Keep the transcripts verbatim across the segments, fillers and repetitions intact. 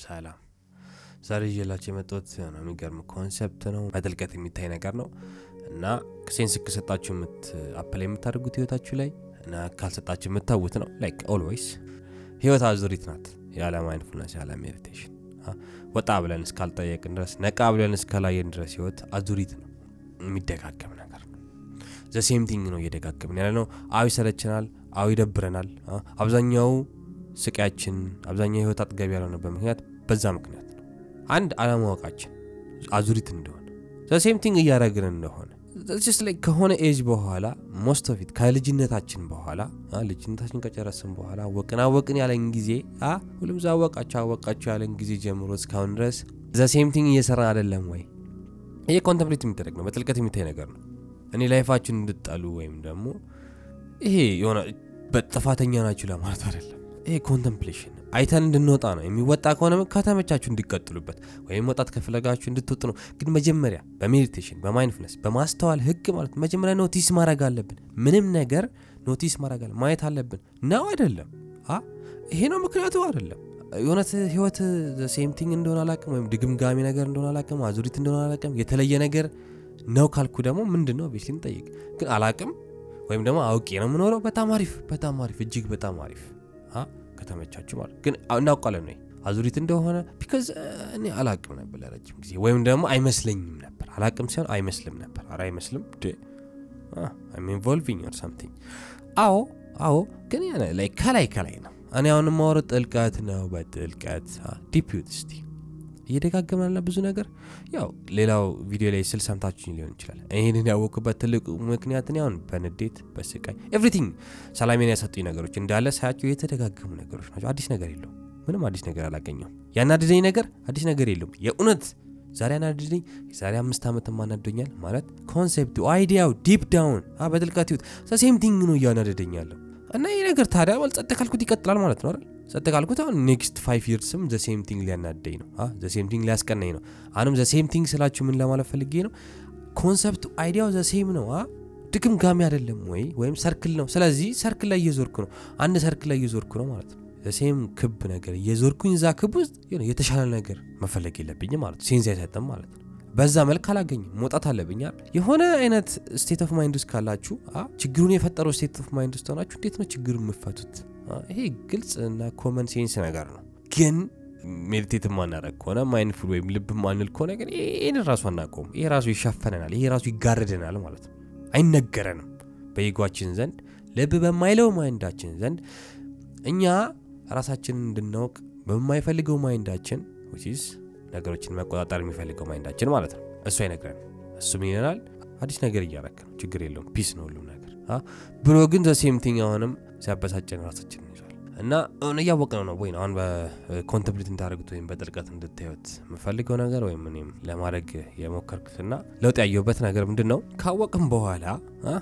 ሰላም ዛሬ ይላችሁ የመጣሁት ነው የሚገርም ኮንሰፕት ነው በጥልቀት የሚታይ ነገር ነው እና ሴንስ ከሰጣችሁ ምት አፕላይ የምታደርጉት ህይወታችሁ ላይ እና ካልሰጣችሁ የምታውት ነው ላይክ ኦልዌይስ ህይወት አዙሪት ናት ያለ ማይንድፉልነስ ያለ ሜዲቴሽን ወጣ ብለን እስካልጠየቅን ድረስ ነቃ ብለን እስካላየን ድረስ ህይወት አዙሪት ነው የሚደጋገም ነገር ነው ዘ ሴም ቲንግ ነው እየደጋገምን ያለ ነው አው ይሰለችናል አው ይደብረናል አብዛኛው ስቃያችን አብዛኛው ህይወት አጥጋቢ ያልሆነ በመክንያት በዛ ምክንያት ነው አንድ አለማወቃችን አዙሪት እንደሆነ ዘ ሴም ቲንግ እያደረግን እንደሆነ just like ከሆነ ኤጅ በኋላ most of it ከልጅነታችን በኋላ ልጅነታችን ከጨረስን በኋላ ወቅና ወቅን ያለን ጊዜ አ ሁሉም ዛወቃቸው አወቃቸው ያለን ጊዜ ጀምሮ እስካሁን ድረስ ዘ ሴም ቲንግ እየሰራን አይደለም ወይ ይሄ ኮንተምፕሌት የሚደረግ ነው በጥልቀት የሚታይ ነገር ነው እኔ ላይፋችን እንድጣሉ ወይም ደግሞ ይሄ የሆነ በጥፋተኛ ናችሁ ለማለት አይደለም ይሄ ኮንተምፕሌሽን አይተን እንድንወጣ ነው የሚወጣ ከሆነ ከተመቻችሁ እንዲቀጥሉበት ወይም ወጣት ከፈለጋችሁ እንድትወጡ ነው ግን መጀመሪያ በሜዲቴሽን በማይንድፉልነስ በማስተዋል ህግ ማለት መጀመሪያ ኖቲስ ማድረግ አለብን ምንም ነገር ኖቲስ ማድረግ አለ ማየት አለብን ነው አይደለም አ ይሄ ነው ምክንያቱ አይደለም የሆነት ህይወት ዘ ሴም ቲንግ እንደሆነ አላቀም ወይም ድግምጋሚ ነገር እንደሆነ አላቀም አዙሪት እንደሆነ አላቀም የተለየ ነገር ነው ካልኩ ደግሞ ምንድነው ቢስሊን ጠይቅ ግን አላቀም ወይም ደግሞ አውቄ ነው ምኖረው በጣም አሪፍ በጣም አሪፍ እጅግ በጣም አሪፍ አ ከተመቻችሁ ማለት ግን እናውቃለን ነው አዙሪት እንደሆነ because እኔ አላቅም ነበር ለረጅም ጊዜ ወይም ደግሞ አይመስለኝም ነበር አላቅም ሲሆን አይመስልም ነበር አራ አይመስልም አ I'm involving or something አዎ አዎ ግን ያለ like ከላይ ከላይ ነው እኔ አሁን ማወራው ጥልቀት ነው በጥልቀት ዲፕ ዩቲስቲ እየደጋገመናል ብዙ ነገር ያው ሌላው ቪዲዮ ላይ ስል ሰምታችሁ ሊሆን ይችላል ይሄንን ያወቅበት ትልቁ ምክንያት ነው አሁን በንዴት በስቃይ ኤቭሪቲንግ ሰላሜን ያሰጡኝ ነገሮች እንዳለ ሳያችሁ የተደጋገሙ ነገሮች ናቸው አዲስ ነገር የለውም ምንም አዲስ ነገር አላገኘሁም ያናድደኝ ነገር አዲስ ነገር የለውም የኡነት ዛሬ ያናድደኝ ዛሬ አምስት አመት ማናደኛል ማለት ኮንሴፕቱ አይዲያው ዲፕ ዳውን አ በጥልቀት ይሁት ሴም ቲንግ ነው ያናድደኛል እና ይሄ ነገር ታዲያ ወልጸጥ ካልኩት ይቀጥላል ማለት ነው አይደል ጸጥ ካልኩት አሁን ኔክስት ፋይቭ ይርስም ዘ ሴም ቲንግ ሊያናደኝ ነው አ ዘ ሴም ቲንግ ሊያስቀናኝ ነው አሁንም ዘ ሴም ቲንግ ስላችሁ ምን ለማለት ፈልጌ ነው ኮንሰፕቱ አይዲያው ዘ ሴም ነው አ ድግም ጋሚ አይደለም ወይ ወይም ሰርክል ነው ስለዚህ ሰርክል ላይ እየዞርኩ ነው አንድ ሰርክል ላይ እየዞርኩ ነው ማለት ነው ዘ ሴም ክብ ነገር እየዞርኩኝ ዛ ክብ ውስጥ የሆነ የተሻለ ነገር መፈለግ የለብኝ ማለት ነው ሴንስ አይሰጥም ማለት ነው በዛ መልክ አላገኝ መውጣት አለብኝ የሆነ አይነት ስቴት ኦፍ ማይንድ ውስጥ ካላችሁ አ ችግሩን የፈጠረው ስቴት ኦፍ ማይንድ ውስጥ ሆናችሁ እንዴት ነው ችግሩን የምትፈቱት ይሄ ግልጽ እና ኮመን ሴንስ ነገር ነው ግን ሜዲቴት ማናረግ ከሆነ ማይንድፉል ወይም ልብ ማንል ከሆነ ግን ይሄን ራሱ አናቆም ይሄ ራሱ ይሻፈነናል ይሄ ራሱ ይጋርደናል ማለት ነው አይነገረንም በይጓችን ዘንድ ልብ በማይለው ማይንዳችን ዘንድ እኛ ራሳችንን እንድናውቅ በማይፈልገው ማይንዳችን which is ነገሮችን መቆጣጠር የሚፈልገው ማይንዳችን ማለት ነው እሱ አይነግረን እሱ ምን ይላል አዲስ ነገር እያረከ ነው ችግር የለውም ፒስ ነው ሁሉ ነገር አ ብሎ ግን ዘ ሴም ቲንግ አሁንም ሲያበሳጨን ራሳችንን ይዟል እና አሁን ያወቅነው ነው ወይ አሁን በኮንተምፕሌት እንታረጉት ወይም በጥልቀት እንድታዩት የምፈልገው ነገር ወይ ምንም ለማድረግ የሞከርኩትና ለውጥ ያየሁበት ነገር ምንድነው ካወቅን በኋላ አ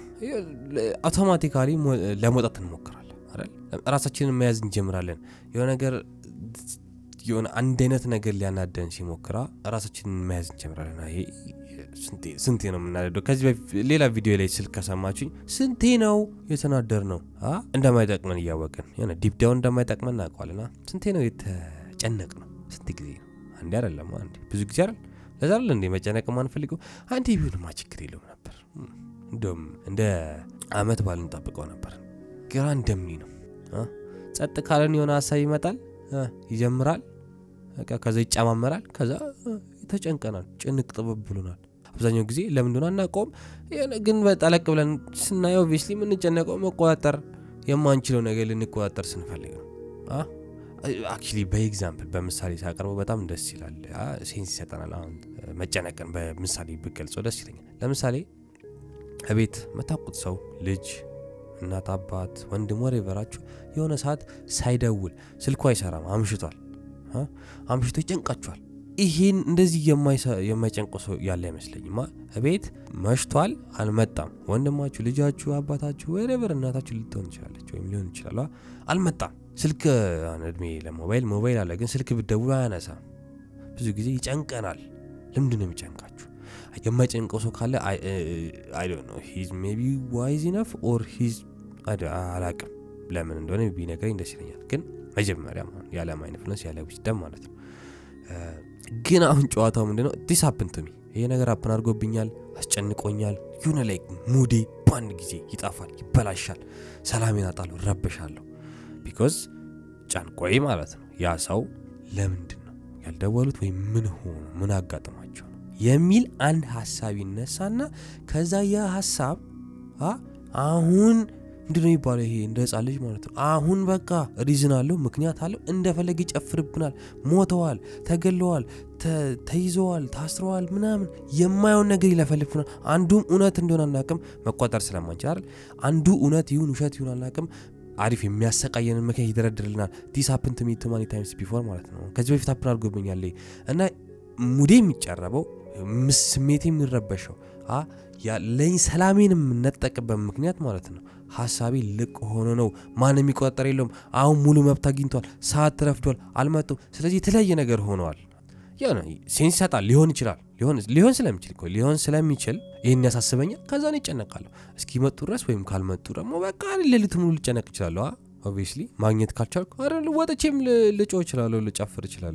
አውቶማቲካሊ ለመውጣት እንሞክራለን አይደል ራሳችንን መያዝ እንጀምራለን የሆነ ነገር የሆነ አንድ አይነት ነገር ሊያናደን ሲሞክራ ራሳችንን መያዝ እንጀምራለን አይ ስንቴ ስንቴ ነው የምናደደው ከዚህ ሌላ ቪዲዮ ላይ ስልክ ከሰማችሁኝ ስንቴ ነው የተናደር ነው አ እንደማይጠቅመን እያወቅን የሆነ ዲፕ ዳውን እንደማይጠቅመን እናውቃለና ስንቴ ነው የተጨነቅ ነው ስንት ጊዜ ነው አንዴ አይደለም አንዴ ብዙ ጊዜ አይደል ለዛ አይደል እንዴ መጨነቅ ማንፈልገው አንዴ ቢሆንማ ችግር የለውም ነበር እንደውም እንደ አመት ባልን ጠብቀው ነበር ግራ እንደምኒ ነው አ ጸጥ ካለን የሆነ ሐሳብ ይመጣል አ ይጀምራል በቃ ከዛ ይጫማመራል ከዛ ተጨንቀናል ጭንቅ ጥበብ ብሎናል አብዛኛው ጊዜ ለምን እንደሆነ አናቆም ግን በጠለቅ ብለን ስናየው ኦብቪየስሊ ምን ጨነቀው መቆጣጠር የማንችለው ነገር ልንቆጣጠር ስንፈልግ ነው አ አክቹሊ በኤግዛምፕል በምሳሌ ሳቀርበው በጣም ደስ ይላል አ ሴንስ ይሰጣናል አሁን መጨነቅን በምሳሌ ብገልጸው ደስ ይለኛል ለምሳሌ አቤት መታቁት ሰው ልጅ እናት አባት ወንድም ወሬቨራችሁ የሆነ ሰዓት ሳይደውል ስልኩ አይሰራም አምሽቷል አ አምሽቶ ይጨንቃችኋል ይሄን እንደዚህ የማይጨንቀው ሰው ያለ አይመስለኝም አቤት መሽቷል አልመጣም ወንድማችሁ ልጃችሁ አባታችሁ ወሬቨር እናታችሁ ልትሆን ይችላልች ወይም ሊሆን ይችላል አልመጣም ስልክ እድሜ ለሞባይል ሞባይል አለ ግን ስልክ ብትደውሉ አያነሳም ብዙ ጊዜ ይጨንቀናል ለምንድን ነው የሚጨንቃችሁ የማይጨንቀው ሰው ካለ I don't know he's maybe wise enough or he's አላቅም ለምን እንደሆነ ቢነግረኝ ደስ ይለኛል ግን መጀመሪያ ያለ ማይንድፉልነስ ያለ ዊዝደም ማለት ነው ግን አሁን ጨዋታው ምንድነው this happened to me ይሄ ነገር አፕን አድርጎብኛል አስጨንቆኛል you know like ሙዲ ባንድ ጊዜ ይጣፋል ይበላሻል ሰላሜን አጣለሁ ረበሻለሁ because ጫንቆይ ማለት ነው ያ ሰው ለምንድን ነው ያልደወሉት ወይ ምን ሆኖ ምን አጋጥማቸው ነው የሚል አንድ ሐሳብ ይነሳና ከዛ ያ ሐሳብ አ አሁን ምንድነው ይባላል ይሄ እንደ ህፃን ልጅ ማለት ነው አሁን በቃ ሪዝን አለው ምክንያት አለው እንደፈለገ ይጨፍርብናል ሞተዋል ተገለዋል ተይዘዋል ታስረዋል ምናምን የማይሆን ነገር ይለፈልፉናል አንዱም እውነት እንደሆነ አናቅም መቆጣጠር ስለማንችል አይደል አንዱ እውነት ይሁን ውሸት ይሁን አናቅም አሪፍ የሚያሰቃየንን ምክንያት ይደረድርልናል this happened to me too many times before ማለት ነው ከዚህ በፊት አፕን አድርጎብኛል እና ሙዴ የሚጨረበው ስሜቴ የሚረበሸው አ ያለኝ ሰላሜንም ነጠቅበት ምክንያት ማለት ነው ሐሳቤ ልቅ ሆኖ ነው ማንም ይቆጣጠር የለውም አሁን ሙሉ መብት አግኝቷል ሰዓት ተረፍዷል አልመጡ ስለዚህ የተለያየ ነገር ሆነዋል ያ ነው ሴንስ ይሰጣል ሊሆን ይችላል ሊሆን ሊሆን ስለሚችል እኮ ሊሆን ስለሚችል ይሄን ያሳስበኛል ከዛ ነው ይጨነቃለሁ እስኪ መጡ ድረስ ወይም ካልመጡ ደግሞ በቃ ለሊቱ ሙሉ ልጨነቅ ይችላል obviously ማግኘት ካልቻልኩ አይደል ወጥቼም ልጮህ ይችላል ልጨፍር ይችላል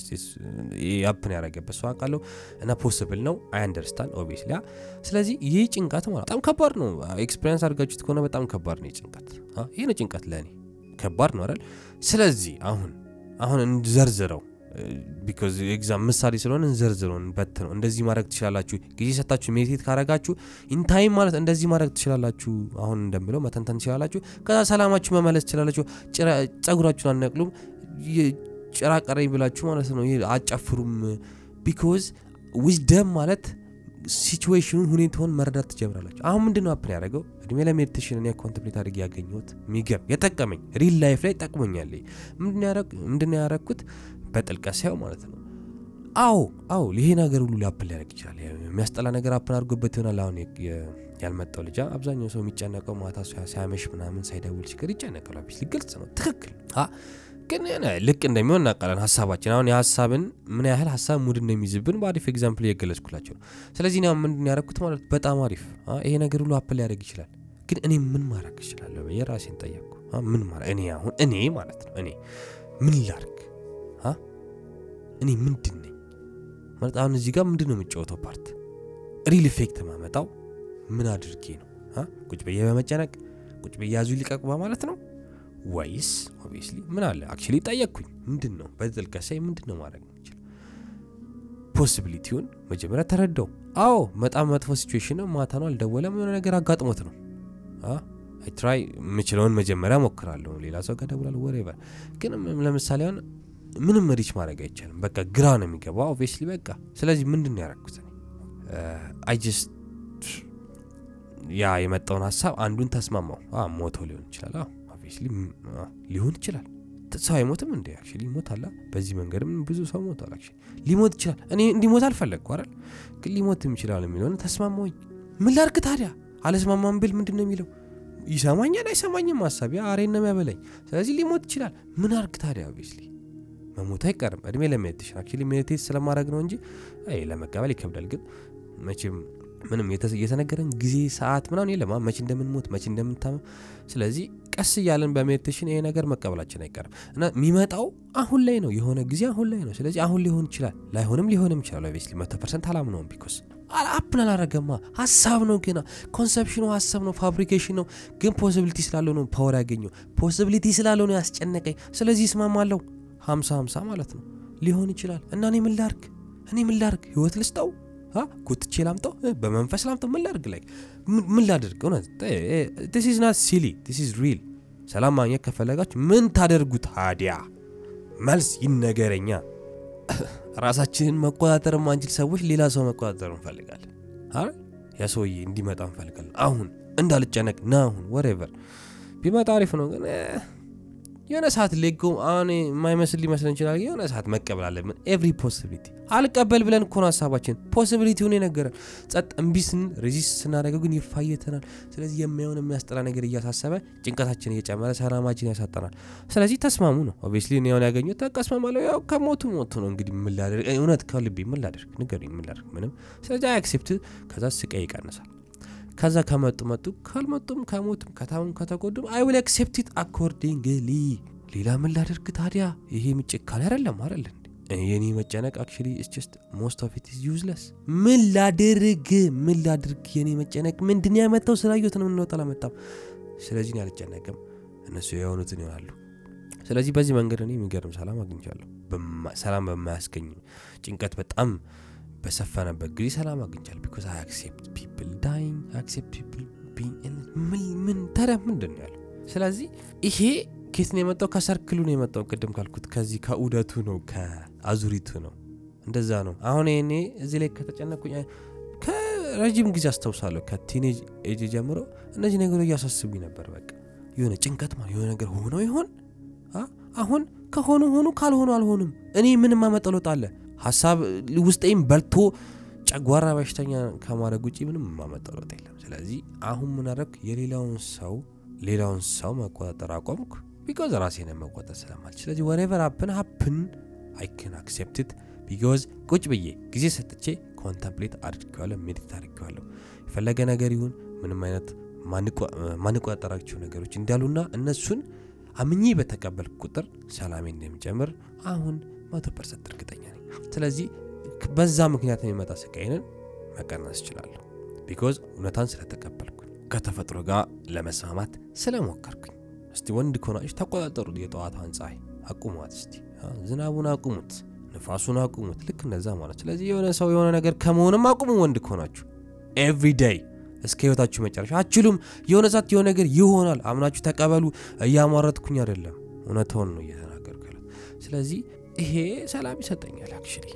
ያፕን ያረጋበት ሰው አቃለው እና ፖሲብል ነው አይ አንደርስታንድ obviously ስለዚህ ይሄ ጭንቀት ማለት በጣም ከባድ ነው ኤክስፒሪየንስ አድርጋችሁት ከሆነ በጣም ከባድ ነው ጭንቀት አ ይሄ ነው ጭንቀት ለኔ ከባድ ነው አይደል ስለዚህ አሁን አሁን እንዘርዝረው because exam ምሳሌ ስለሆነ እንዘርዝረውን በት ነው እንደዚህ ማድረግ ትችላላችሁ ጊዜ ሰጣችሁ ሜዲቴት ካረጋችሁ ኢን ታይም ማለት እንደዚህ ማድረግ ትችላላችሁ አሁን እንደምለው መተንተን ትችላላችሁ ከዛ ሰላማችሁ መመለስ ትችላላችሁ ጸጉራችሁን አነቅሉም ጭራቀረኝ ብላችሁ ማለት ነው አጫፍሩም because wisdom ማለት ሲቹዌሽኑን ሁኔታውን መረዳት ትጀምራላችሁ አሁን ምንድነው አፕል ያደረገው እድሜ ለሜዲቴሽን እና ኮንቴምፕሌት አድርጌ ያገኘሁት ሚገር የጠቀመኝ ሪል ላይፍ ላይ ጠቅሞኛል ምንድነው ያረኩ ምንድነው ያረኩት በጥልቀት ሳይው ማለት ነው አው አው ይሄ ነገር ሁሉ ሊያፕል ያደርግ ይችላል የሚያስጠላ ነገር አፕል አድርጎበት ይሆናል አሁን ያልመጣው ልጅ አብዛኛው ሰው የሚጨነቀው ማታ ሳያመሽ ምናምን ሳይደውል ሲቀር ይጨነቃል አብስ ሊገልጽ ነው ትክክል አ ግን እኔ ልክ እንደሚሆን እናቀላን ሐሳባችን አሁን የሐሳብን ምን ያህል ሐሳብ ሙድ እንደሚይዝብን በአሪፍ ኤግዛምፕል እየገለጽኩላችሁ ስለዚህ ነው ምን ያረኩት ማለት በጣም አሪፍ አ ይሄ ነገር ሁሉ አፕል ያደርግ ይችላል ግን እኔ ምን ማድረግ እችላለሁ በየራሴን ጠየቅኩ አ ምን ማድረግ እኔ አሁን እኔ ማለት ነው እኔ ምን ላድርግ አ እኔ ምንድነኝ ማለት አሁን እዚህ ጋር ምንድነው የምጫወተው ፓርት ሪል ኢፌክት ማመጣው ምን አድርጌ ነው አ ቁጭ በየ በመጨነቅ ቁጭ በያዙ ሊቀቅባ ማለት ነው ወይስ obviously ምን አለ actually ጠየቅኩኝ ምንድነው በጥልቀት ሳይ ምንድነው ማድረግ እንችል ፖሲቢሊቲውን መጀመሪያ ተረዳው አዎ በጣም መጥፎ ሲቹዌሽን ነው ማታ ነው አልደወለም የሆነ ነገር አጋጥሞት ነው አ I try ምችለውን መጀመሪያ ሞክራለሁ ሌላ ሰው ጋር ደውላለሁ whatever ግን ለምሳሌ አሁን ምንም ሪች ማድረግ አይቻልም በቃ ግራ ነው የሚገባው obviously በቃ ስለዚህ ምንድነው ያረኩት I just ያ የመጣውን ሐሳብ አንዱን ተስማማው አ ሞቶ ሊሆን ይችላል አ obviously ሊሆን ይችላል ሰው አይሞትም እንዴ actually ይሞታል በዚህ መንገድም ብዙ ሰው ሞቷል actually ሊሞት ይችላል እኔ እንዲሞት አልፈለግኩ አይደል ግን ሊሞትም ይችላል የሚለውን ተስማማውኝ ምን ላድርግ ታዲያ አለስማማም ብል ምንድነው የሚለው ይሰማኛል አይሰማኝም ሐሳብ ያ አሬን ነው የሚያበለኝ ስለዚህ ሊሞት ይችላል ምን አድርግ ታዲያ obviously መሞት አይቀርም እድሜ ለሜዲቴሽን actually ሜዲቴት ስለማድረግ ነው እንጂ አይ ለመቀበል ይከብዳል ግን መቼም ምንም የተነገረን ጊዜ ሰዓት ምናምን የለም መቼ እንደምንሞት መቼ እንደምንታመም ስለዚህ ቀስ ይያለን በሜዲቴሽን ይሄ ነገር መቀበላችን አይቀርም እና የሚመጣው አሁን ላይ ነው የሆነ ጊዜ አሁን ላይ ነው ስለዚህ አሁን ሊሆን ይችላል ላይሆንም ሊሆንም ይችላል obviously መቶ ፐርሰንት አላምነውም because አፕል አላረገማ ሐሳብ ነው ገና ኮንሰፕሽኑ ሐሳብ ነው ፋብሪኬሽን ነው ግን ፖሲቢሊቲ ስላለው ነው ፓወር ያገኘው ፖሲቢሊቲ ስላለው ነው ያስጨነቀኝ ስለዚህ ይስማማለሁ ሃምሳ ሃምሳ ማለት ነው ሊሆን ይችላል እና እኔ ምን ላድርግ እኔ ምን ላድርግ ህይወት ልስጠው አ ኩትቼ ላምጣው በመንፈስ ላምጣው ምን ላድርግ ላይ ምን ላድርግ ነው this is not silly this is real ሰላም ማግኘት ከፈለጋችሁ ምን ታደርጉ ታዲያ መልስ ይነገረኛ ራሳችንን መቆጣጠር ማንችል ሰዎች ሌላ ሰው መቆጣጠር እንፈልጋለን አረ ያ ሰውዬ እንዲመጣ እንፈልጋለን አሁን እንዳልጨነቅ ነው አሁን whatever ቢመጣ አሪፍ ነው ግን የሆነ ሰዓት ለጎ አኔ ማይመስል ሊመስለን ይችላል የሆነ ሰዓት መቀበል አለብን every possibility አልቀበል ብለን እኮ ነው ሐሳባችን ፖሲቢሊቲውን የነገረን ጸጥ እንቢስን ሬዚስት ስናደርገው ግን ይፋየተናል ስለዚህ የማይሆን የሚያስጠላ ነገር እያሳሰበ ጭንቀታችን እየጨመረ ሰላማችን ያሳጣናል ስለዚህ ተስማሙ ነው obviously ነው ያገኙት ተቀስማማለው ያው ከሞቱ ሞቱ ነው እንግዲህ ምን ላደርግ እውነት ከልቤ ምን ላደርግ ንገሩኝ ምን ላደርግ ምንም ስለዚህ አክሴፕት ከዛ ስቃይ ይቀንሳል ከዛ ከመጡ መጡ ካልመጡም ከሞቱም ከታውን ከተጎዱም I will accept it accordingly ሌላ ምን ላደርግ ታዲያ ይሄ ምጭካኔ አይደለም አይደል የኔ መጨነቅ actually it's just most of it is useless ምን ላድርግ ምን ላድርግ የኔ መጨነቅ ምንድነው ያመጣው ስላየሁት ነው ነው ተላመጣው ስለዚህ ነው ያልጨነቅም እነሱ የሆኑትን ይሆናሉ ስለዚህ በዚህ መንገድ እኔ የሚገርም ሰላም አግኝቻለሁ ሰላም በማያስገኝ ጭንቀት በጣም በሰፈነበት ጊዜ ሰላም አግኝቻለሁ because I accept people dying I accept people being in ምን ምን ታዲያ ምንድን ነው ያለው ስለዚህ ይሄ ከየት ነው የመጣው ከሰርክሉ ነው የመጣው ቅድም ካልኩት ከዚህ ከኡደቱ ነው ከአዙሪቱ ነው እንደዛ ነው አሁን እኔ እዚህ ላይ ከተጨነቁኝ ከረጅም ጊዜ አስተውሳለሁ ከቲኔጅ ኤጅ ጀምሮ እነዚህ ነገሮች ያሳስቡኝ ነበር በቃ የሆነ ጭንቀት ማለት የሆነ ነገር ሆኖ ይሆን አሁን ከሆነ ሆኖ ካልሆነ አልሆንም እኔ ምንም ማመጣለጥ አለ ሐሳብ ውስጤም በልቶ ጨጓራ በሽተኛ ከማድረግ ውጪ ምንም ማመጣለጥ የለም ስለዚህ አሁን ምን አደረክ የሌላውን ሰው ሌላውን ሰው መቆጣጠር አቆምኩ because ራሴን መቆጣጠር ስለማልችል ስለዚህ whatever happen happen I can accept it because ቁጭ ብዬ ጊዜ ሰጥቼ ኮንተምፕሌት አድርጌዋለሁ ሜዲቴት አድርጌዋለሁ የፈለገ ነገር ይሁን ምንም አይነት ማንቆጣጠራቸው ነገሮች እንዳሉና እነሱን አምኜ በተቀበልኩ ቁጥር ሰላሜን እንደሚጨምር አሁን መቶ ፐርሰንት እርግጠኛ ነኝ ስለዚህ በዛ ምክንያት የሚመጣ ስቃይን መቀነስ ይችላል because እውነታን ስለተቀበልኩ ከተፈጥሮ ጋር ለመስማማት ስለሞከርኩኝ እስቲ ወንድ ኮናሽ ተቆጣጠሩ የጧታን ፀሐይ አቁሙት እስቲ ዝናቡን አቁሙት ንፋሱን አቁሙት ልክ እንደዛ ማለት ስለዚህ የሆነ ሰው የሆነ ነገር ከመሆንም አቁሙ ወንድ ኮናችሁ every day እስከ ህይወታችሁ መጨረሻ አችሉም የሆነ ዛት የሆነ ነገር ይሆናል አምናችሁ ተቀበሉ ያማረጥኩኝ አይደለም እውነታውን ነው እየተናገርኩ ያለው ስለዚህ ይሄ ሰላም ይሰጠኛል actually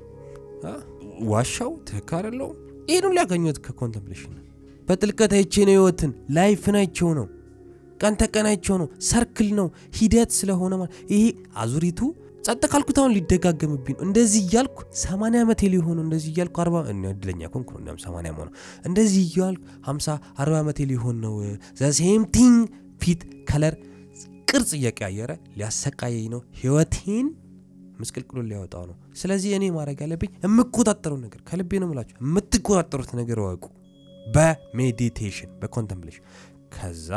ዋሻው ተካረለው ይሄን ሁሉ ያገኙት ከኮንተምፕሌሽን በጥልቀት አይቼ ነው ህይወትን ላይፍ ናቸው ነው ቀን ተቀናቸው ነው ሰርክል ነው ሂደት ስለሆነ ማለት ይሄ አዙሪቱ ጸጥ ካልኩታውን ሊደጋገምብኝ እንደዚህ ይያልኩ ሰማንያ አመት ሊሆን እንደዚህ ይያልኩ አርባ እድለኛ ኮንኩ ነው ሰማንያ አመት ነው እንደዚህ ይያልኩ ሃምሳ አርባ አመት ሊሆን ነው the same thing ፊት ከለር ቅርጽ እየቀያየረ ሊያሰቃየኝ ነው ህይወቴን መስቀልቅሎ ሊያወጣው ነው ስለዚህ እኔ ማድረግ ያለብኝ የምቆጣጠረው ነገር ከልቤ ነው የምላችሁ የምትቆጣጠሩት ነገር ወቁ በሜዲቴሽን በኮንተምፕሌሽን ከዛ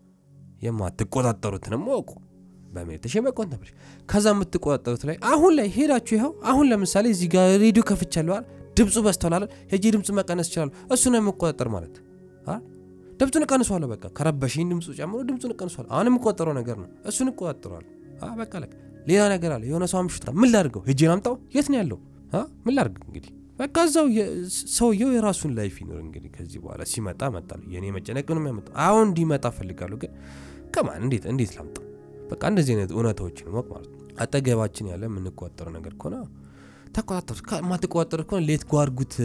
የማትቆጣጠሩትንም ወቁ በሜዲቴሽን በኮንተምፕሌሽን ከዛ የምትቆጣጠሩት ላይ አሁን ላይ ሄዳችሁ ይሄው አሁን ለምሳሌ እዚህ ጋር ሬዲዮ ከፍቻለሁ አይደል ድምጹ በስተዋል ሄጂ ድምጹ መቀነስ ይችላል እሱ ነው የምቆጣጠር ማለት አ ድምጹን ቀንሷል በቃ ከረበሽኝ ድምጹ ጨምሮ ድምጹን ቀንሷል አሁን የምቆጣጠረው ነገር ነው እሱን እቆጣጠራለሁ አ በቃ ለካ ሌላ ነገር አለ የሆነ ሰው አምሽታ ምን ላድርገው ሄጂ አምጣው የት ነው ያለው አ ምን ላድርግ እንግዲህ በቃ ዛው ሰውየው የራሱን ላይፍ ይኖር እንግዲህ ከዚህ በኋላ ሲመጣ መጣል የኔ መጨነቅ ነው የሚያመጣው አሁን እንዲመጣ ፈልጋለሁ ግን ከማን እንዴት እንዴት ላምጣ በቃ እንደዚህ አይነት እውነታዎችን ማወቅ ማለት አጠገባችን ያለ ምን ቆጣጠር ነገር ኮና ተቆጣጠር ማትቆጣጠር ኮና ሌት ጓርጉት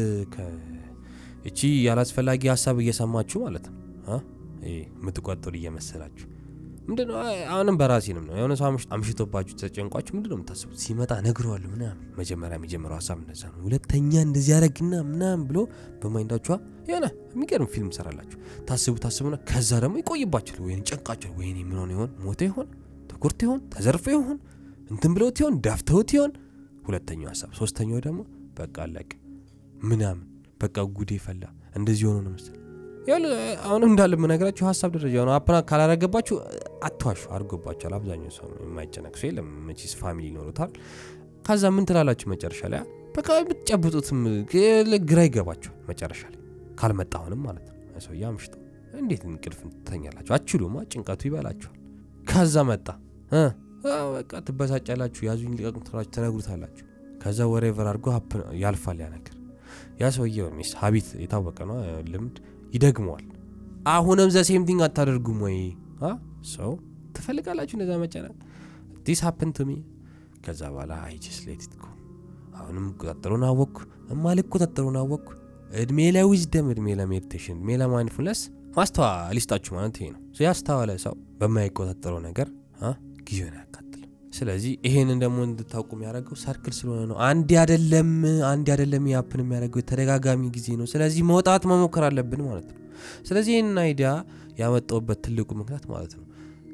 እቺ ያላስፈላጊ ሐሳብ እየሰማችሁ ማለት ነው አ እይ ምትቆጣጠሩ እየመሰላችሁ ምንድነው አሁንም በራሴንም ነው የሆነ ሰው አምሽቶባችሁ ተጨንቋችሁ ምንድነው የምታስቡት ሲመጣ ነግረዋለሁ ምናምን መጀመሪያ የሚጀምረው ሐሳብ እንደዛ ነው ሁለተኛ እንደዚህ ያረግና ምናምን ብሎ በማይንዳችሁ የሆነ የሚገርም ፊልም ሰራላችሁ ታስቡ ታስቡና ከዛ ደግሞ ይቆይባችኋል ወይን ጨንቃችሁ ወይኔ ምን ሆነ ይሆን ሞተ ይሆን ተቆርተ ይሆን ተዘርፈ ይሆን እንትን ብሎት ይሆን ዳፍተውት ይሆን ሁለተኛው ሐሳብ ሶስተኛው ደግሞ በቃ አለቀ ምናምን በቃ ጉዴ ፈላ እንደዚህ ሆኖ ነው መሰለኝ ያለ አሁን እንዳለ መነግራችሁ ሐሳብ ደረጃ ነው አፕና ካላረገባችሁ አትዋሹ አርጎባችኋል አብዛኛው ሰው የማይጨነቅ ሰው የለም መቼስ ፋሚሊ ይኖርታል ከዛ ምን ትላላችሁ መጨረሻ ላይ በቃ ብትጨብጡትም ግራ ይገባችሁ መጨረሻ ላይ ካልመጣሁንም ማለት ነው ሰው ያምሽቶ እንዴት እንቅልፍ ተኛላችሁ አችሉማ ጭንቀቱ ይበላችኋል ከዛ መጣ እ በቃ ትበሳጫላችሁ ያዙኝ ልቀቁኝ ትራችሁ ተነግሩታላችሁ ከዛ whatever አርጎ ያልፋል ያ ነገር ያ ሰውየው ሚስ ሀቢት የታወቀ ነው ልምድ ይደግመዋል አሁንም ዘ ሴም ቲንግ አታደርጉም ወይ አ ሰው ተፈልጋላችሁ እንደዛ መጨነቅ this happened to me ከዛ በኋላ I just let it go አሁንም ቆጣጠሩና ወክ እማልኩ ቆጣጠሩና ወክ እድሜ ላይ ዊዝደም እድሜ ላይ ሜዲቴሽን እድሜ ላይ ማይንድፉልነስ ማስተዋል ይስጣችሁ ማለት ይሄ ነው ሰው ያስተዋለ ሰው በማይቆጣጠረው ነገር አ ጊዜውን ያካትል ስለዚህ ይሄንን ደግሞ እንድታውቁ የሚያደርገው ሰርክል ስለሆነ ነው አንድ አይደለም አንድ አይደለም ያፕን የሚያደርገው ተደጋጋሚ ጊዜ ነው ስለዚህ መውጣት መሞከር አለብን ማለት ነው ስለዚህ ይሄን አይዲያ ያመጣውበት ትልቁ ምክንያት ማለት ነው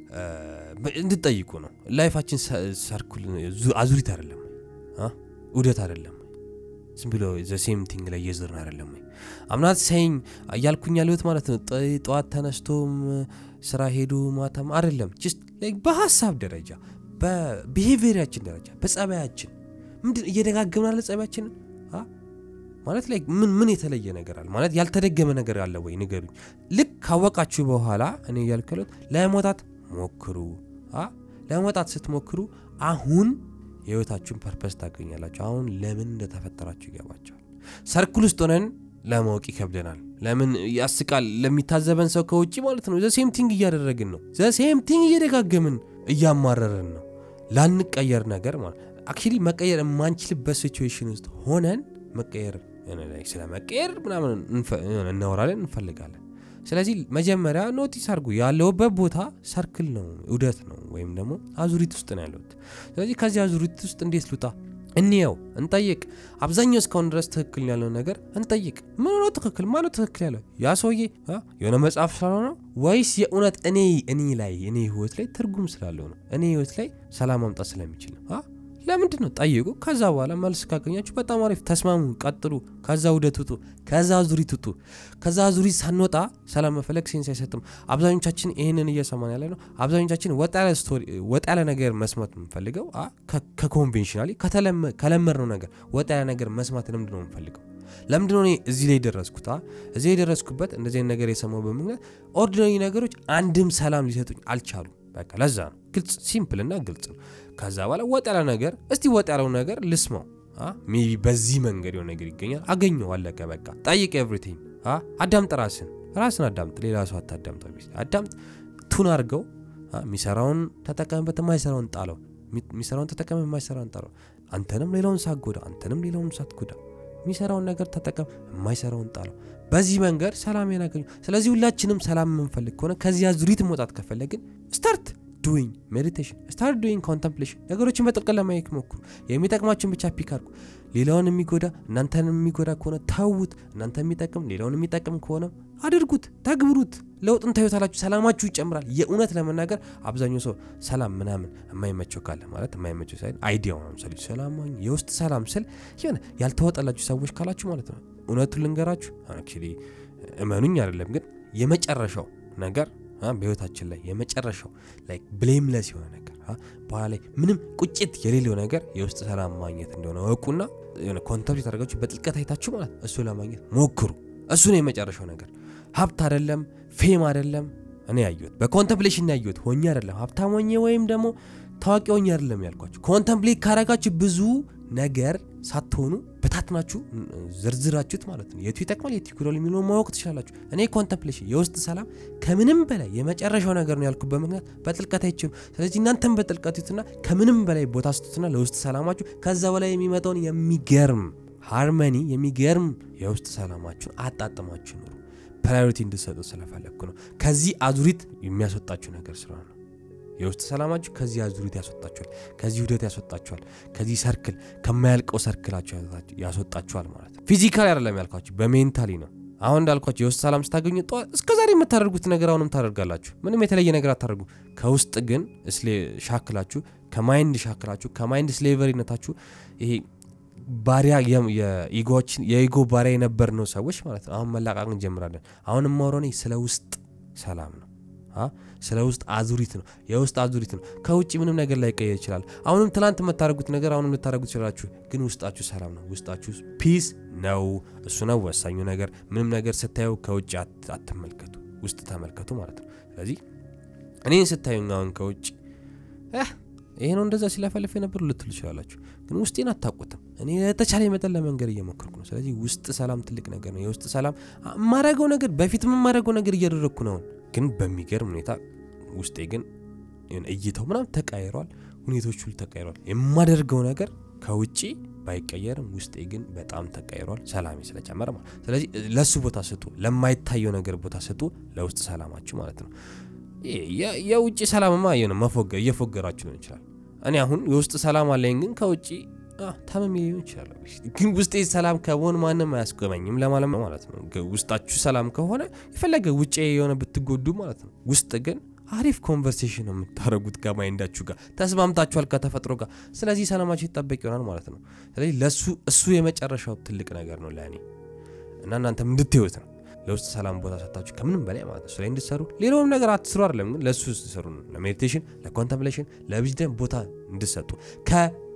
እንድትጠይቁ ነው ላይፋችን ሰርክል አዙሪት አይደለም አ ኡደት አይደለም ዝም ብሎ the same thing ላይ የዘርን አይደለም አምናት saying ያልኩኝ ያሉት ማለት ነው ጧት ተነስቶም ስራ ሄዱ ማታም አይደለም just like በሐሳብ ደረጃ በቢሄቪየራችን ደረጃ በጸባያችን ምንድን እየደጋገምን አለ ጸባያችንን አ ማለት ላይ ምን ምን የተለየ ነገር አለ ማለት ያልተደገመ ነገር አለ ወይ ንገሩኝ ልክ ካወቃችሁ በኋላ እኔ ያልከሉት ለመውጣት ሞክሩ አ ለመውጣት ስትሞክሩ አሁን የህይወታችሁን ፐርፐስ ታገኛላችሁ አሁን ለምን እንደተፈጠራችሁ ይገባችኋል ሰርክል ውስጥ ሆነን ለማወቅ ይከብደናል ለምን ያስቃል ለሚታዘበን ሰው ከውጪ ማለት ነው ዘ ሴም ቲንግ እያደረግን ነው ዘ ሴም ቲንግ እየደጋገምን እያማረረን ነው ላንቀየር ነገር ማለት አክቹሊ መቀየር የማንችልበት ሲቹዌሽን ውስጥ ሆነን መቀየር ላይ ስለመቀየር ምናምን እናወራለን እንፈልጋለን ስለዚህ መጀመሪያ ኖቲስ አድርጉ ያለውበት ቦታ ሰርክል ነው ዑደት ነው ወይም ደግሞ አዙሪት ውስጥ ነው ያለሁት ስለዚህ ከዚህ አዙሪት ውስጥ እንዴት ልውጣ እንየው እንጠይቅ አብዛኛው እስካሁን ድረስ ትክክል ያለው ነገር እንጠይቅ ምን ነው ትክክል ማለት ትክክል ያለው ያ ሰውዬ የሆነ መጽሐፍ ስላለው ነው ወይስ የኡነት እኔ እኔ ላይ እኔ ህይወት ላይ ትርጉም ስላለው ነው እኔ ህይወት ላይ ሰላም ማምጣት ስለሚችል አ ለምንድን ነው ጠይቁ ከዛ በኋላ መልስ ካገኛችሁ በጣም አሪፍ ተስማሙ ቀጥሉ ከዛ ውደት ውጡ ከዛ ዙሪት ውጡ ከዛ ዙሪት ሳንወጣ ሰላም መፈለግ ሴንስ አይሰጥም አብዛኞቻችን ይሄንን እየሰማን ያለ ነው አብዛኞቻችን ወጣ ያለ ስቶሪ ወጣ ያለ ነገር መስማት የምንፈልገው አ ከኮንቬንሽናሊ ከተለመ ከለመርነው ነገር ወጣ ያለ ነገር መስማት ለምንድን ነው የምንፈልገው ለምንድን ነው እኔ እዚህ ላይ ደረስኩት አ እዚህ ላይ ደረስኩበት እንደዚህ አይነት ነገር የሰማው በመግለጽ ኦርዲናሪ ነገሮች አንድም ሰላም ሊሰጡኝ አልቻሉ በቃ ለዛ ነው ግልጽ ሲምፕል እና ግልጽ ነው ከዛ በኋላ ወጣ ያለ ነገር እስቲ ወጣ ያለው ነገር ልስማው አ ሜቢ በዚህ መንገድ የሆነ ነገር ይገኛል አገኘው አለቀ በቃ ጠይቅ ኤቭሪቲንግ አ አዳምጥ ራስን ራስን አዳምጥ ሌላ ሰው አታዳምጥ ቢስ አዳምጥ ቱን አርገው አ ሚሰራውን ተጠቀምበት የማይሰራውን ጣለው ሚሰራውን ተጠቀም የማይሰራውን ጣለው አንተንም ሌላውን ሳትጎዳ አንተንም ሌላውን ሳትጎዳ ሚሰራውን ነገር ተጠቀም የማይሰራውን ጣለው በዚህ መንገድ ሰላም ያናገኙ ስለዚህ ሁላችንም ሰላም የምንፈልግ ከሆነ ከዚህ አዙሪት መውጣት ከፈለግን ስታርት doing meditation start doing contemplation ነገሮችን በጥልቅ ለማየት ሞክሩ የሚጠቅማችሁን ብቻ ፒክ አድርጉ ሌላውን የሚጎዳ እናንተን የሚጎዳ ከሆነ ታውት እናንተን የሚጠቅም ሌላውን የሚጠቅም ከሆነ አድርጉት ተግብሩት ለውጥን ታዩታላችሁ ሰላማችሁ ይጨምራል የኡነት ለመናገር አብዛኛው ሰው ሰላም ምናምን የማይመቸው ካለ ማለት የማይመቸው ሳይሆን አይዲያው ነው ሰልይ ሰላማኝ የውስጥ ሰላም ስል ይሄን ያልተወጣላችሁ ሰዎች ካላችሁ ማለት ነው ኡነቱን ልንገራችሁ actually እመኑኝ አይደለም ግን የመጨረሻው ነገር በህይወታችን ላይ የመጨረሻው ላይክ ብሌምለስ የሆነ ነገር በኋላ ላይ ምንም ቁጭት የሌለው ነገር የውስጥ ሰላም ማግኘት እንደሆነ ወቁና የሆነ ኮንተምፕሌት አድርጋችሁ በጥልቀት አይታችሁ ማለት እሱ ለማግኘት ሞክሩ እሱ ነው የመጨረሻው ነገር ሀብት አይደለም ፌም አይደለም እኔ ያየሁት በኮንተምፕሌሽን ያየሁት ሆኜ አይደለም ሀብታም ሆኜ ወይም ደግሞ ታዋቂ ሆኜ አይደለም ያልኳችሁ ኮንተምፕሌት ካረጋችሁ ብዙ ነገር ሳትሆኑ በታትናችሁ ዝርዝራችሁት ማለት ነው የቱ ይጠቅማል የቱ ይጎዳል የሚለው ማወቅ ትችላላችሁ እኔ ኮንተምፕሌሽን የውስጥ ሰላም ከምንም በላይ የመጨረሻው ነገር ነው ያልኩበት ምክንያት በጥልቀት አይችሉ ስለዚህ እናንተም በጥልቀት ይቱና ከምንም በላይ ቦታ ስጡትና ለውስጥ ሰላማችሁ ከዛ በላይ የሚመጣውን የሚገርም ሃርመኒ የሚገርም የውስጥ ሰላማችሁን አጣጥማችሁ ኑሩ ፕራዮሪቲ እንድትሰጡ ስለፈለኩ ነው ከዚህ አዙሪት የሚያስወጣችሁ ነገር ስለሆነ የውስጥ ሰላማችሁ ከዚህ አዙሪት ያስወጣችኋል ከዚህ ውደት ያስወጣችኋል ከዚህ ሰርክል ከማያልቀው ሰርክላችሁ ያስወጣችኋል ማለት ነው ፊዚካሊ አይደለም ያልኳችሁ በሜንታሊ ነው አሁን እንዳልኳችሁ የውስጥ ሰላም ስታገኙ እስከዛሬ የምታደርጉት ነገር አሁንም ታደርጋላችሁ ምንም የተለየ ነገር አታደርጉ ከውስጥ ግን ስለ ሻክላችሁ ከማይንድ ሻክላችሁ ከማይንድ ስሌቨሪነታችሁ ይሄ ባሪያ የኢጎችን የኢጎ ባሪያ የነበር ነው ሰዎች ማለት ነው አሁን መላቀቅ እንጀምራለን አሁን ማውራኔ ስለ ውስጥ ሰላም ነው አ ስለ ውስጥ አዙሪት ነው የውስጥ አዙሪት ነው ከውጪ ምንም ነገር ላይ ቀየር ይችላል አሁንም ትላንት መታረጉት ነገር አሁንም ልታረጉት ይችላልችሁ ግን ውስጣችሁ ሰላም ነው ውስጣችሁ ፒስ ነው እሱ ነው ወሳኙ ነገር ምንም ነገር ስታዩ ከውጪ አትመልከቱ ውስጥ ተመልከቱ ማለት ነው ስለዚህ እኔን ስታዩኝ አሁን ከውጪ እህ ይሄ ነው እንደዛ ሲላፈልፍ የነበር ልትሉ ይችላልችሁ ግን ውስጤን አታውቁትም እኔ ተቻለ መጠን ለመንገር እየሞከርኩ ነው ስለዚህ ውስጥ ሰላም ትልቅ ነገር ነው የውስጥ ሰላም ማረጋው ነገር በፊትም ማረጋው ነገር እያደረኩ ነው ግን በሚገርም ሁኔታ ውስጤ ግን እይታው ምናምን ተቀይሯል ሁኔታዎቹ ተቀይሯል የማደርገው ነገር ከውጪ ባይቀየርም ውስጤ ግን በጣም ተቀይሯል ሰላም ስለጨመረ ማለት ስለዚህ ለሱ ቦታ ስጡ ለማይታየው ነገር ቦታ ስጡ ለውስጥ ሰላማችሁ ማለት ነው የውጪ ሰላምማ የሆነ መፎገር እየፎገራችሁ ነው ይችላል እኔ አሁን የውስጥ ሰላም አለኝ ግን ከውጪ አ ታመም ሊሆን ይችላል ግን ውስጤ ሰላም ከሆነ ማንንም አያስቆመኝም ለማለት ማለት ነው ውስጣችሁ ሰላም ከሆነ ይፈለገ ውጪ የሆነ ብትጎዱ ማለት ነው ውስጥ ግን አሪፍ ኮንቨርሴሽን ነው የምታረጉት ከማይንዳችሁ ጋር ተስማምታችኋል ከተፈጥሮ ጋር ስለዚህ ሰላማችሁ ይጣበቅ ይሆናል ማለት ነው ስለዚህ ለሱ እሱ የመጨረሻው ትልቅ ነገር ነው ለኔ እና እናንተም እንድትዩት ነው ለውስጥ ሰላም ቦታ ሰጣችሁ ከምንም በላይ ማለት ነው ስለዚህ እንድትሰሩ ሌላውም ነገር አትስሩ አይደለም ግን ለሱ እንድትሰሩ ነው ለሜዲቴሽን ለኮንተምፕሌሽን ለቪዥን ቦታ እንድትሰጡ ከ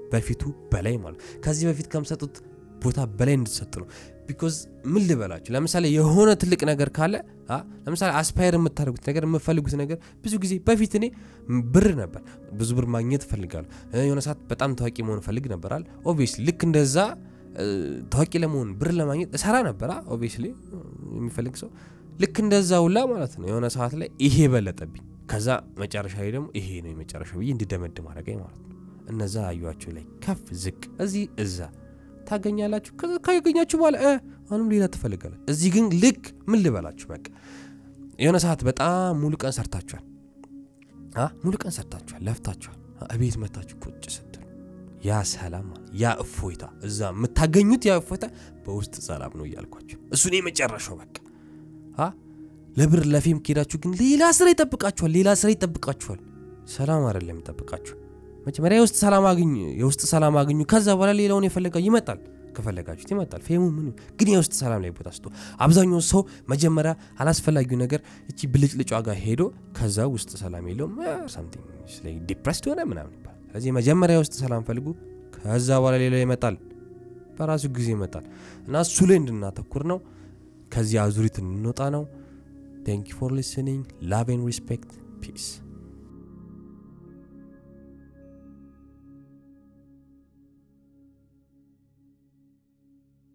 በፊቱ በላይ ማለት ከዚህ በፊት ከምሰጡት ቦታ በላይ እንድትሰጡ ነው because ምን ልበላችሁ ለምሳሌ የሆነ ትልቅ ነገር ካለ አ ለምሳሌ አስፓየር የምታደርጉት ነገር የምትፈልጉት ነገር ብዙ ጊዜ በፊት እኔ ብር ነበር ብዙ ብር ማግኘት ፈልጋለሁ የሆነ ሰዓት በጣም ታዋቂ መሆን ፈልግ ነበርአል obviously ልክ እንደዛ ታዋቂ ለመሆን ብር ለማግኘት እሰራ ነበር obviously የሚፈልግ ሰው ልክ እንደዛ ሁላ ማለት ነው የሆነ ሰዓት ላይ ይሄ በለጠብኝ ከዛ መጨረሻ ላይ ደግሞ ይሄ ነው የመጨረሻው ብዬ እንድደመድም አደረገኝ ማለት ነው እነዛ አዩአቸው ላይ ከፍ ዝቅ እዚህ እዛ ታገኛላችሁ ካገኛችሁ በኋላ አሁንም ሌላ ትፈልጋለህ እዚህ ግን ልክ ምን ልበላችሁ በቃ የሆነ ሰዓት በጣም ሙሉ ቀን ሰርታችኋል አ ሙሉ ቀን ሰርታችኋል ለፍታችኋል አቤት መታችሁ ቁጭ ስትሉ ያ ሰላም ያ እፎይታ እዛ የምታገኙት ያ እፎይታ በውስጥ ሰላም ነው ይያልኳችሁ እሱ ነው የመጨረሻው በቃ አ ለብር ለፊም ከሄዳችሁ ግን ሌላ ስራ ይጠብቃችኋል ሌላ ስራ ይጠብቃችኋል ሰላም አይደለም ይጠብቃችሁ መጀመሪያ የውስጥ ሰላም አግኙ የውስጥ ሰላም አግኙ ከዛ በኋላ ሌላውን የፈለጋችሁ ይመጣል ከፈለጋችሁት ይመጣል ፌሙ ምን ግን የውስጥ ሰላም ላይ ቦታ ስጡ አብዛኛው ሰው መጀመሪያ አላስፈላጊው ነገር እቺ ብልጭልጭ ዋጋ ሄዶ ከዛ ውስጥ ሰላም የለውም something like depressed ሆነ ምናምን ይባላል ስለዚህ መጀመሪያ የውስጥ ሰላም ፈልጉ ከዛ በኋላ ሌላው ይመጣል በራሱ ጊዜ ይመጣል እና እሱ ላይ እንድናተኩር ነው ከዚህ አዙሪት እንወጣ ነው thank you for listening love and respect peace